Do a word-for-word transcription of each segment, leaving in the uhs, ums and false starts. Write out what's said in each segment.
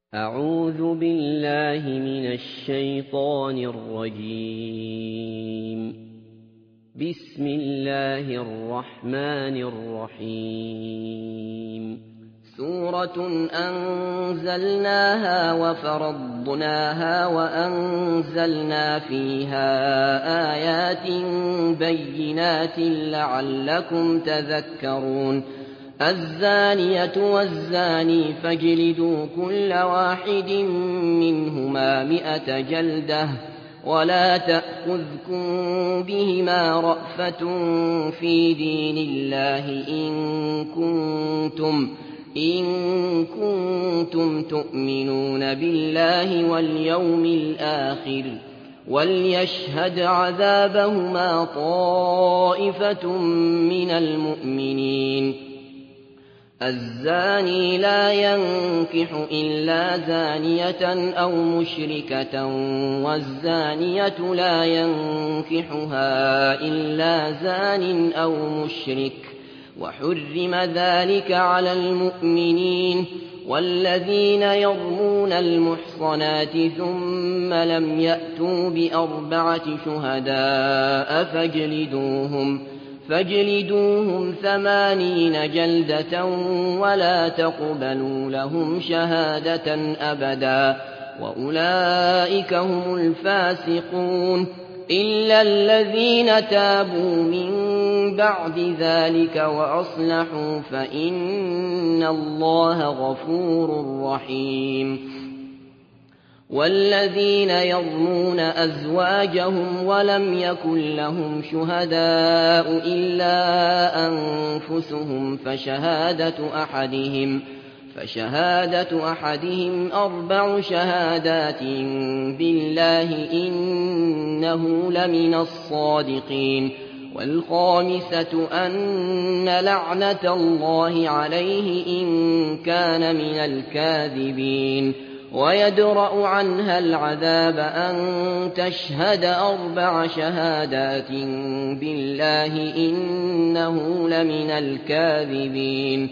أعوذ بالله من الشيطان الرجيم. بسم الله الرحمن الرحيم. سورة أنزلناها وفرضناها وأنزلنا فيها آيات بينات لعلكم تذكرون. الزانية والزاني فاجلدوا كل واحد منهما مئة جلدة ولا تأخذكم بهما رأفة في دين الله إن كنتم, إن كنتم تؤمنون بالله واليوم الآخر وليشهد عذابهما طائفة من المؤمنين. الزاني لا ينكح إلا زانية أو مشركة والزانية لا ينكحها إلا زان أو مشرك وحرم ذلك على المؤمنين. والذين يرمون المحصنات ثم لم يأتوا بأربعة شهداء فاجلدوهم فاجلدوهم ثمانين جلدة ولا تقبلوا لهم شهادة أبدا وأولئك هم الفاسقون إلا الذين تابوا من بعد ذلك وأصلحوا فإن الله غفور رحيم. والذين يرمون أزواجهم ولم يكن لهم شهداء إلا أنفسهم فشهادة أحدهم فشهادة أحدهم أربع شهادات بالله إنه لمن الصادقين. والخامسة أن لعنة الله عليه إن كان من الكاذبين. ويدرأ عنها العذاب أن تشهد أربع شهادات بالله إنه لمن الكاذبين.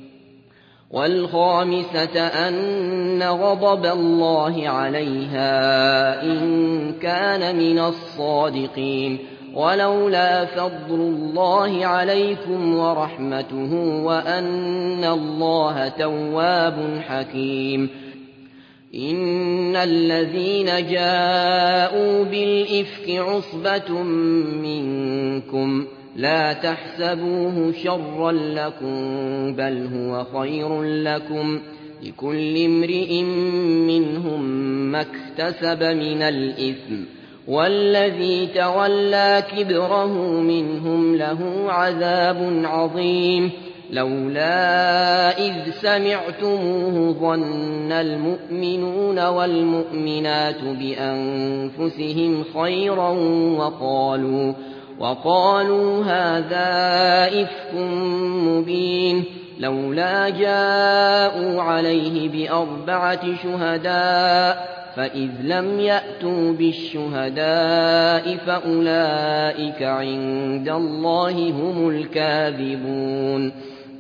والخامسة أن غضب الله عليها إن كان من الصادقين. ولولا فضل الله عليكم ورحمته وأن الله تواب حكيم. إن الذين جاءوا بالإفك عصبة منكم لا تحسبوه شرا لكم بل هو خير لكم لكل امرئ منهم ما اكتسب من الإثم والذي تولى كبره منهم له عذاب عظيم. لولا إذ سمعتموه ظن المؤمنون والمؤمنات بأنفسهم خيرا وقالوا, وقالوا هذا إفك مبين. لولا جاءوا عليه بأربعة شهداء فإذ لم يأتوا بالشهداء فأولئك عند الله هم الكاذبون.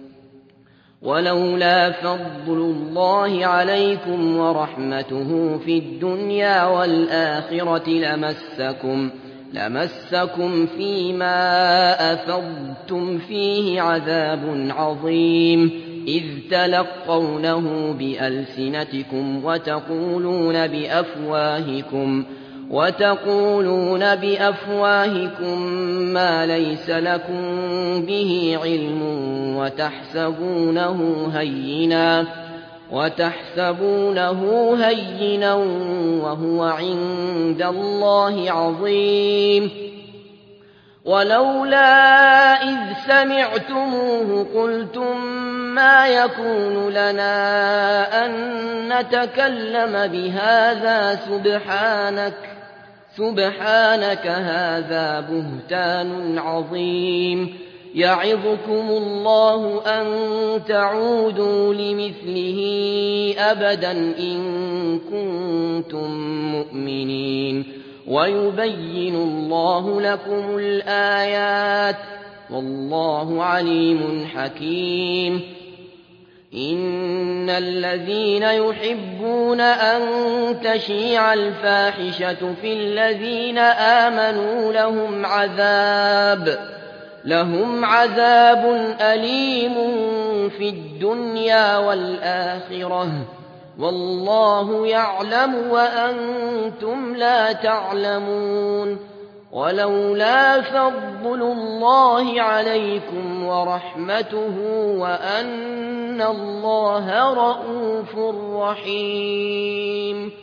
ولولا فضل الله عليكم ورحمته في الدنيا والآخرة لمسكم, لمسكم فيما أفضتم فيه عذاب عظيم إذ تلقونه بألسنتكم وتقولون بأفواهكم, وتقولون بأفواهكم ما ليس لكم به علم وتحسبونه هينا وتحسبونه هينا وهو عند الله عظيم. ولولا إذ سمعتموه قلتم ما يكون لنا أن نتكلم بهذا سبحانك سبحانك هذا بهتان عظيم. يعظكم الله أن تعودوا لمثله أبدا إن كنتم مؤمنين. ويبين الله لكم الآيات والله عليم حكيم. إن الذين يحبون أن تشيع الفاحشة في الذين آمنوا لهم عذاب لهم عذاب أليم في الدنيا والآخرة والله يعلم وأنتم لا تعلمون ولولا فضل الله عليكم ورحمته وأن الله رءوف رحيم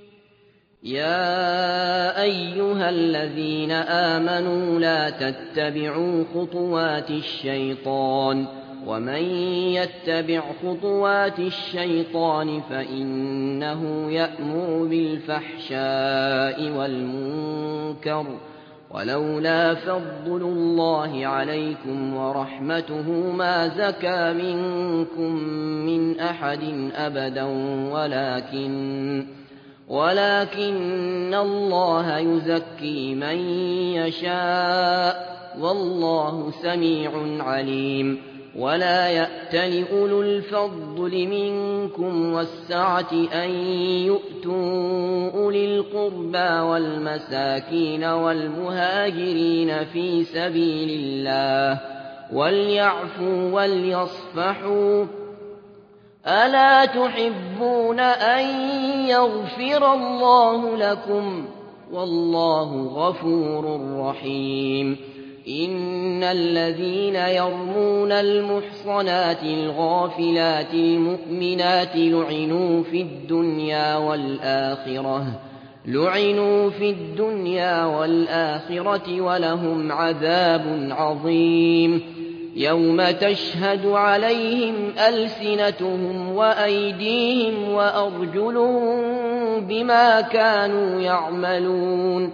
يا أيها الذين آمنوا لا تتبعوا خطوات الشيطان ومن يتبع خطوات الشيطان فإنه يأمر بالفحشاء والمنكر ولولا فضل الله عليكم ورحمته ما زكى منكم من أحد أبدا ولكن ولكن الله يزكي من يشاء والله سميع عليم ولا يأتل أولو الفضل منكم والسعة أن يؤتوا أولي القربى والمساكين والمهاجرين في سبيل الله وليعفوا وليصفحوا ألا تحبون أن يغفر الله لكم والله غفور رحيم إن الذين يرمون المحصنات الغافلات المؤمنات لعنوا في الدنيا والآخرة لعنوا في الدنيا والآخرة ولهم عذاب عظيم يوم تشهد عليهم ألسنتهم وأيديهم وأرجلهم بما كانوا يعملون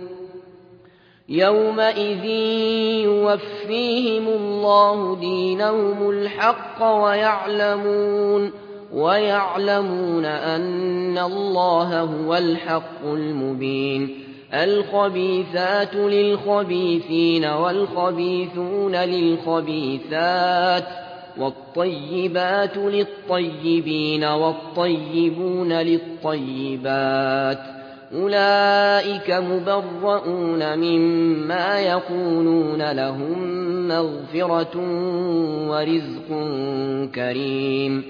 يومئذ يوفيهم الله دينهم الحق ويعلمون ويعلمون أن الله هو الحق المبين الخبيثات للخبيثين والخبيثون للخبيثات والطيبات للطيبين والطيبون للطيبات أولئك مبرؤون مما يقولون لهم مغفرة ورزق كريم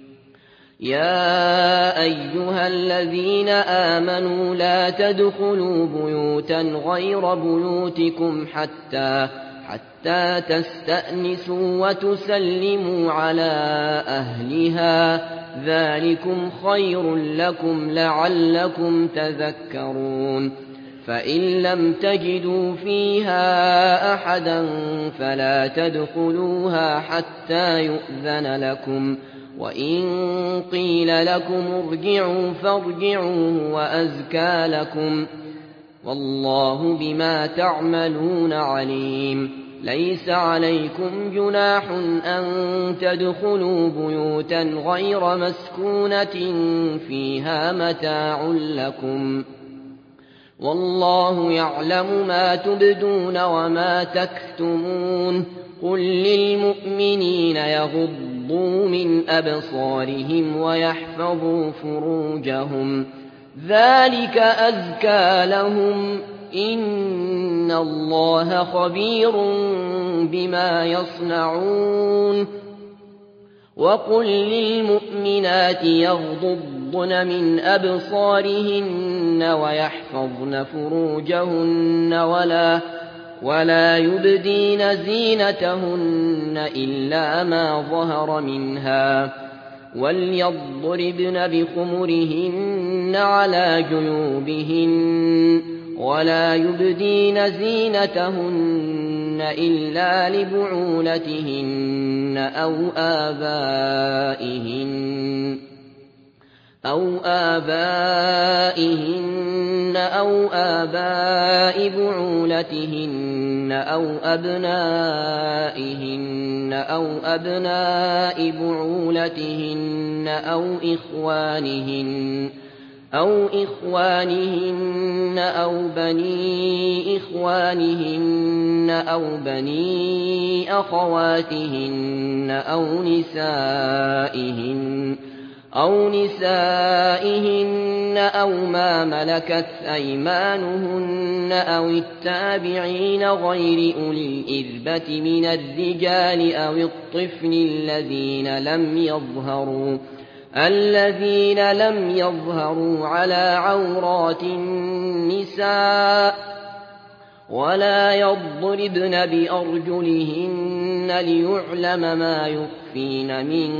يا أيها الذين آمنوا لا تدخلوا بيوتا غير بيوتكم حتى حتى تستأنسوا وتسلموا على أهلها ذلكم خير لكم لعلكم تذكرون فإن لم تجدوا فيها أحدا فلا تدخلوها حتى يؤذن لكم وإن قيل لكم ارجعوا فارجعوا وأزكى لكم والله بما تعملون عليم ليس عليكم جناح أن تدخلوا بيوتا غير مسكونة فيها متاع لكم والله يعلم ما تبدون وما تكتمون قل للمؤمنين يغضوا من أبصارهم ويحفظوا فروجهم ذلك أزكى لهم إن الله خبير بما يصنعون وقل للمؤمنات يغضضن من أبصارهن ويحفظن فروجهن ولا ولا يبدين زينتهن إلا ما ظهر منها وليضربن بخمرهن على جيوبهن ولا يبدين زينتهن إلا لبعولتهن أو آبائهن أو آبائهن أو آباء بعولتهن أو أبنائهن أو أبناء بعولتهن أو إخوانهن أو إخوانهن أو بني إخوانهن أو بني أخواتهن أو نسائهن أو نسائهن أو ما ملكت أيمانهن أو التابعين غير أولي الإربة من الرجال أو الطفل الذين لم يظهروا الذين لم يظهروا على عورات النساء ولا يضربن بأرجلهن ليعلم ما يخفين من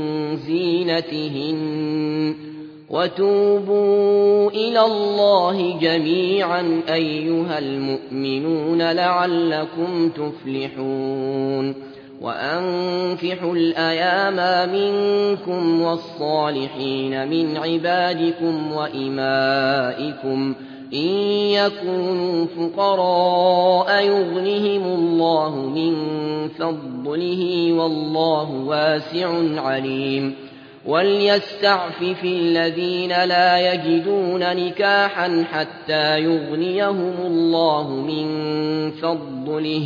زينتهن وتوبوا إلى الله جميعا أيها المؤمنون لعلكم تفلحون وأنكحوا الأيام منكم والصالحين من عبادكم وإمائكم إن يكونوا فقراء يغنهم الله من فضله والله واسع عليم وليستعفف الذين لا يجدون نكاحا حتى يغنيهم الله من فضله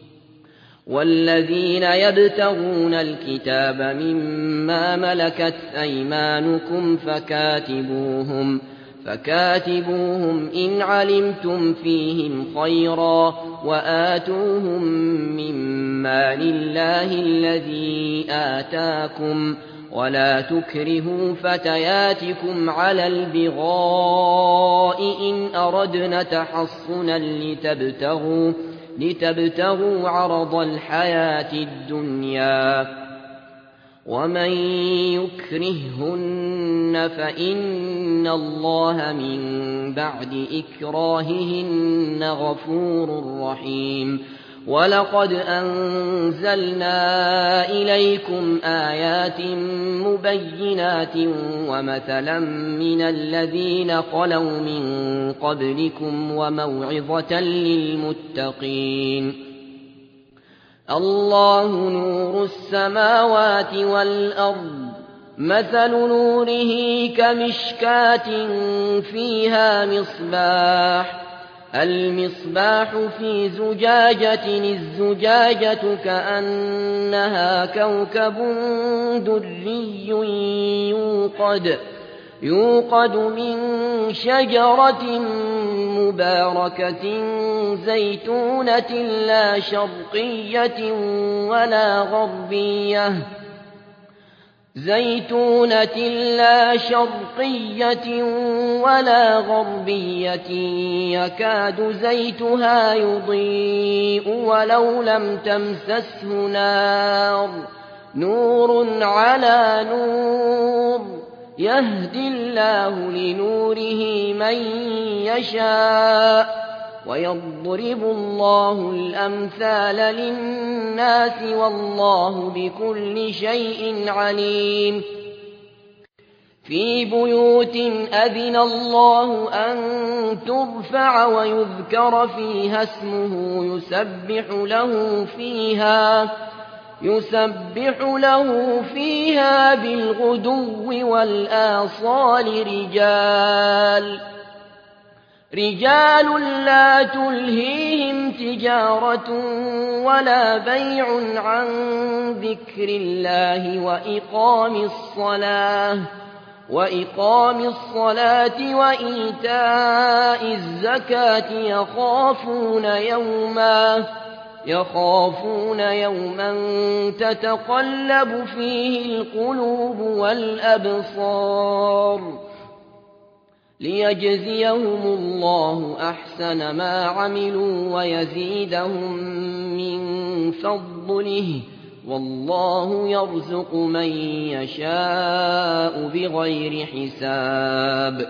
والذين يبتغون الكتاب مما ملكت أيمانكم فكاتبوهم فكاتبوهم إن علمتم فيهم خيرا وآتوهم مما لله الذي آتاكم ولا تكرهوا فتياتكم على البغاء إن أردن تحصنا لتبتغوا لتبتغوا عرض الحياة الدنيا ومن يكرههن فإن الله من بعد إكراههن غفور رحيم ولقد أنزلنا إليكم آيات مبينات ومثلا من الذين خلوا من قبلكم وموعظة للمتقين الله نور السماوات والأرض مثل نوره كمشكاة فيها مصباح المصباح في زجاجة الزجاجة كأنها كوكب دري يوقد يوقد من شجرة مباركة زيتونة لا شرقية ولا غربية زيتونة لا شرقية ولا غربية يكاد زيتها يضيء ولو لم تمسسه نار نور على نور يهدي الله لنوره من يشاء ويضرب الله الأمثال للناس والله بكل شيء عليم في بيوت أذن الله أن ترفع ويذكر فيها اسمه يسبح له فيها يسبح له فيها بالغدو والآصال رجال رجال لا تلهيهم تجارة ولا بيع عن ذكر الله وإقام الصلاة وإقام الصلاة وإيتاء الزكاة يخافون يوما يخافون يوما تتقلب فيه القلوب والأبصار ليجزيهم الله أحسن ما عملوا ويزيدهم من فضله والله يرزق من يشاء بغير حساب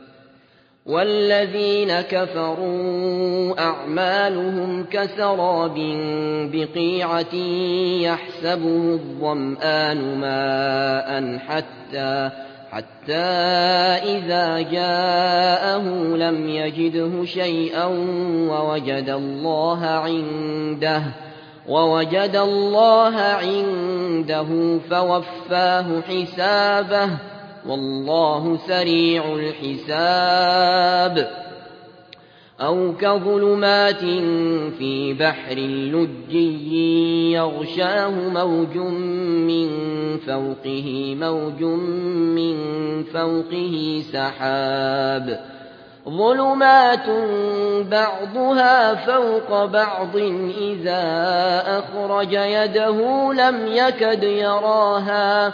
والذين كفروا أعمالهم كسراب بقيعة يحسبه الظمآن ماء حتى حتى إذا جاءه لم يجده شيئا ووجد الله عنده ووجد الله عنده فوفاه حسابه والله سريع الحساب أو كظلمات في بحر لجي يغشاه موج من فوقه موج من فوقه سحاب ظلمات بعضها فوق بعض إذا أخرج يده لم يكد يراها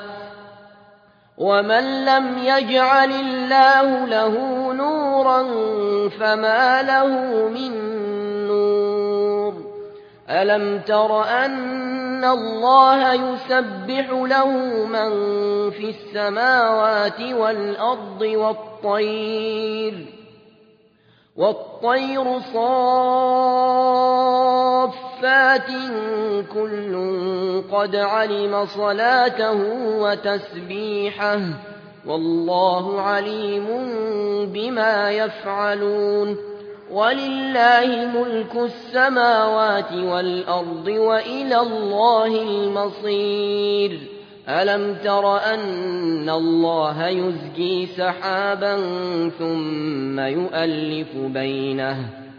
ومن لم يجعل الله له نورا فما له من نور ألم تر أن الله يسبح له من في السماوات والأرض والطير والطير صافات كل قد علم صلاته وتسبيحه والله عليم بما يفعلون ولله ملك السماوات والأرض وإلى الله المصير ألم تر أن الله يزجي سحابا ثم يؤلف بينه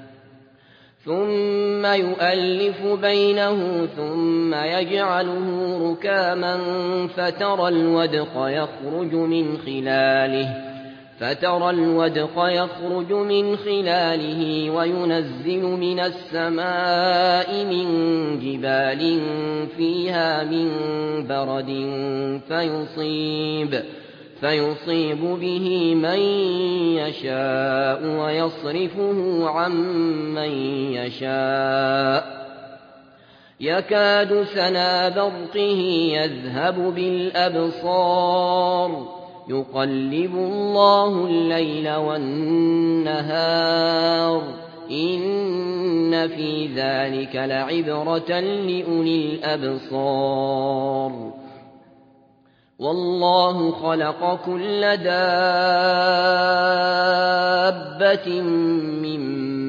ثم يؤلف بينه ثم يجعله ركاما فترى الودق يخرج من خلاله فترى الودق يخرج من خلاله وينزل من السماء من جبال فيها من برد فيصيب فيصيب به من يشاء ويصرفه عن من يشاء يكاد سنا برقه يذهب بالأبصار يقلب الله الليل والنهار إن في ذلك لعبرة لأولي الأبصار والله خلق كل دابة من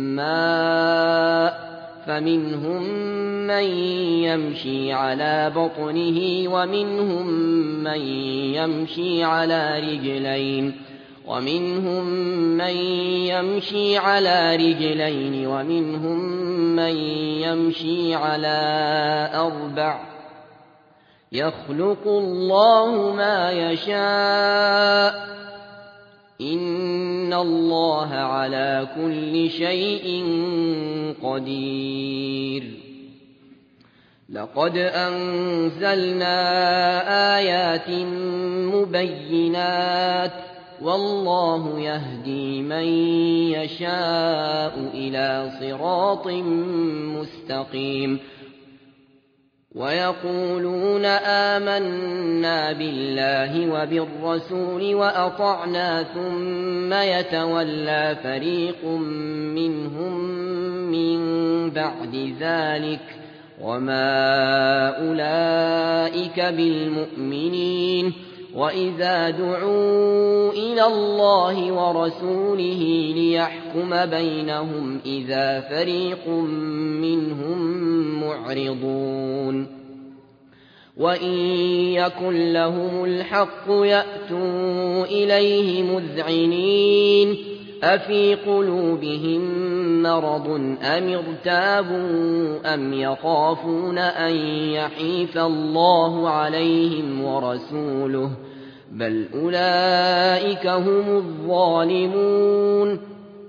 ماء فمنهم من يمشي على بطنه ومنهم من يمشي على رجلين ومنهم من يمشي على رجلين ومنهم من يمشي على أربع يخلق الله ما يشاء إن الله على كل شيء قدير لقد أنزلنا آيات مبينات والله يهدي من يشاء إلى صراط مستقيم ويقولون آمنا بالله وبالرسول وأطعنا ثم يتولى فريق منهم من بعد ذلك وما أولئك بالمؤمنين وإذا دعوا إلى الله ورسوله ليحكم بينهم إذا فريق منهم معرضون وإن يكن لهم الحق يأتوا إليه مذعنين أفي قلوبهم مرض أم ارتابوا أم يخافون أن يحيف الله عليهم ورسوله بل أولئك هم الظالمون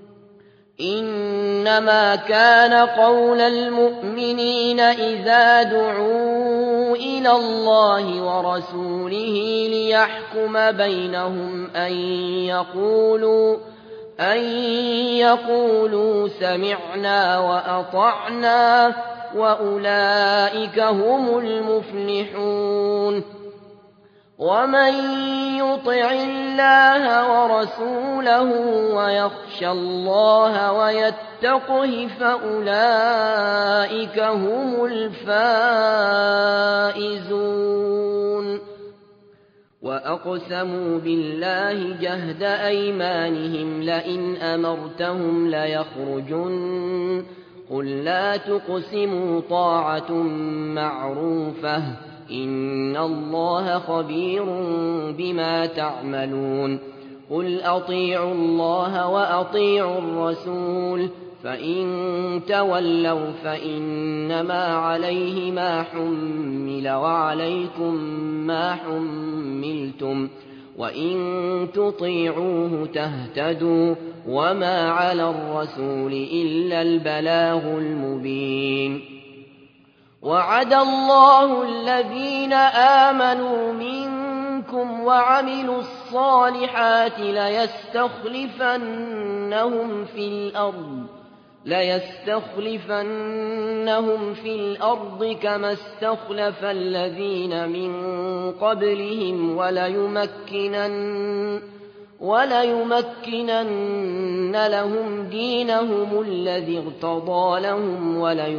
إنما كان قول المؤمنين إذا دعوا إلى الله ورسوله ليحكم بينهم أن يقولوا أن يقولوا سمعنا وأطعنا وأولئك هم المفلحون ومن يطع الله ورسوله ويخشى الله ويتقه فأولئك هم الفائزون وأقسموا بالله جهد أيمانهم لئن أمرتهم ليخرجن قل لا تقسموا طاعة معروفة إن الله خبير بما تعملون قل أطيعوا الله وأطيعوا الرسول فإن تولوا فإنما عليه ما حمل وعليكم ما حملتم وإن تطيعوه تهتدوا وما على الرسول إلا البلاغ المبين وعد الله الذين آمنوا منكم وعملوا الصالحات ليستخلفنهم في الأرض ليستخلفنهم في الأرض كما استخلف الذين من قبلهم وليمكنن, وليمكنن لهم دينهم الذي ارتضى لهم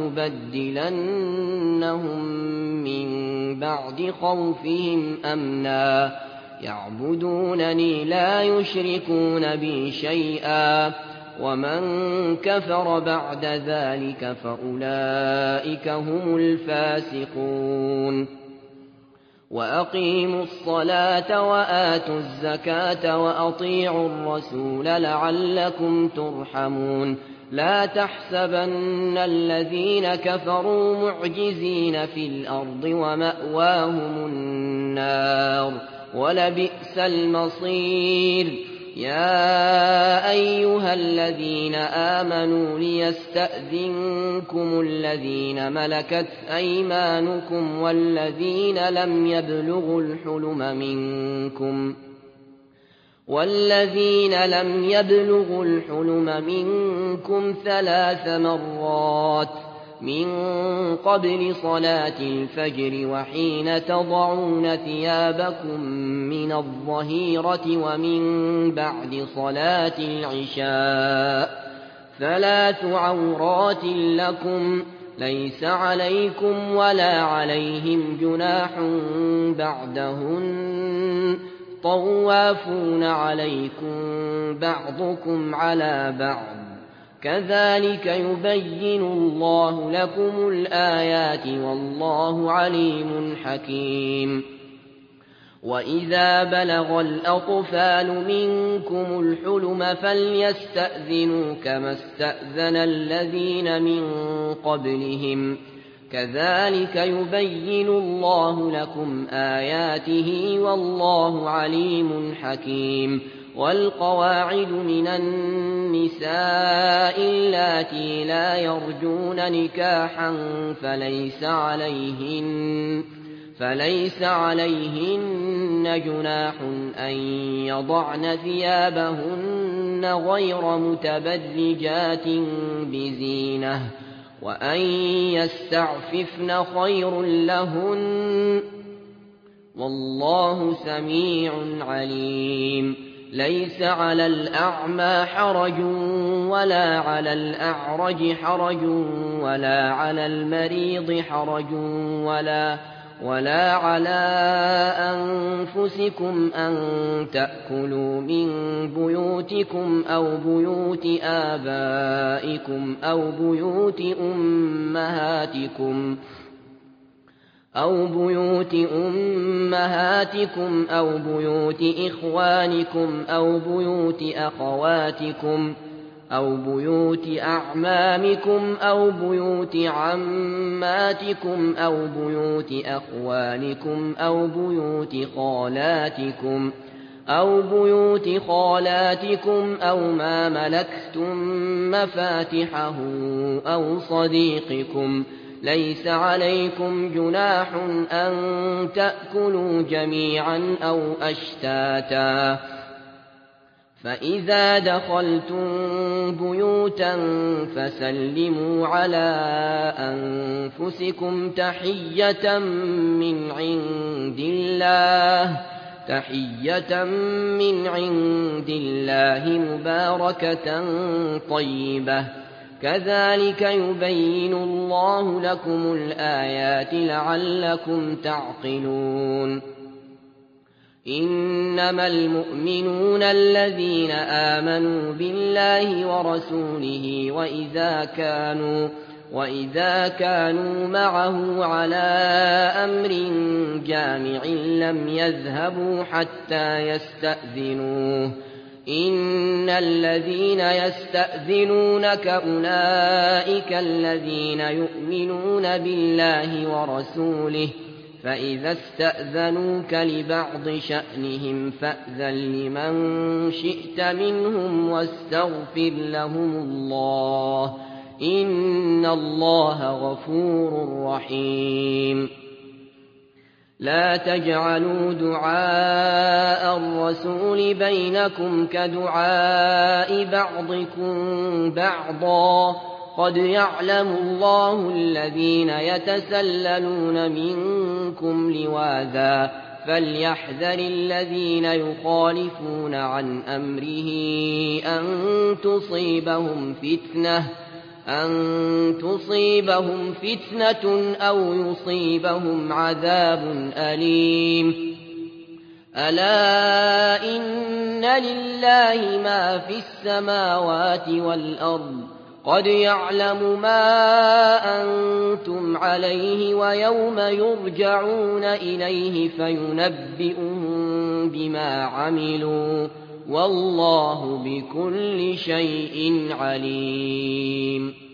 وليبدلنهم من بعد خوفهم أمنا يعبدونني لا يشركون بي شيئا ومن كفر بعد ذلك فأولئك هم الفاسقون وأقيموا الصلاة وآتوا الزكاة وأطيعوا الرسول لعلكم ترحمون لا تحسبن الذين كفروا معجزين في الأرض ومأواهم النار ولبئس المصير يا أيها الذين آمنوا ليستأذنكم الذين ملكت أيمانكم والذين لم يبلغوا الحلم منكم والذين لم يبلغوا الحلم منكم ثلاث مرات من قبل صلاة الفجر وحين تضعون ثيابكم من الظهيرة ومن بعد صلاة العشاء ثلاث عورات لكم ليس عليكم ولا عليهم جناح بعدهن طوافون عليكم بعضكم على بعض كذلك يبين الله لكم الآيات والله عليم حكيم وإذا بلغ الأطفال منكم الحلم فليستأذنوا كما استأذن الذين من قبلهم كذلك يبين الله لكم آياته والله عليم حكيم والقواعد من النساء اللاتي لا يرجون نكاحا فليس عليهن فليس عليهن جناح أن يضعن ثيابهن غير متبرجات بزينة وأن يستعففن خير لهن والله سميع عليم ليس على الأعمى حرج ولا على الأعرج حرج ولا على المريض حرج ولا ولا على أنفسكم أن تأكلوا من بيوتكم أو بيوت آبائكم أو بيوت أمهاتكم أو بيوت أمهاتكم أو بيوت إخوانكم أو بيوت أخواتكم أو بيوت أعمامكم أو بيوت عماتكم أو بيوت أخوالكم أو بيوت خالاتكم أو بيوت خالاتكم أو ما ملكتم مفاتحه أو صديقكم ليس عليكم جناح أن تأكلوا جميعا أو أشتاتا فإذا دخلتم بيوتا فسلموا على أنفسكم تحية من عند الله تحية من عند الله مباركة طيبة كذلك يبين الله لكم الآيات لعلكم تعقلون إنما المؤمنون الذين آمنوا بالله ورسوله وإذا كانوا وإذا كانوا معه على أمر جامع لم يذهبوا حتى يستأذنوه إن الذين يستأذنونك أولئك الذين يؤمنون بالله ورسوله فإذا استأذنوك لبعض شأنهم فأذن لمن شئت منهم واستغفر لهم الله إن الله غفور رحيم لا تجعلوا دعاء الرسول بينكم كدعاء بعضكم بعضا قد يعلم الله الذين يتسللون منكم لواذا فليحذر الذين يخالفون عن أمره أن تصيبهم فتنة أن تصيبهم فتنة أو يصيبهم عذاب أليم ألا إن لله ما في السماوات والأرض قد يعلم ما أنتم عليه ويوم يرجعون إليه فينبئهم بما عملوا والله بكل شيء عليم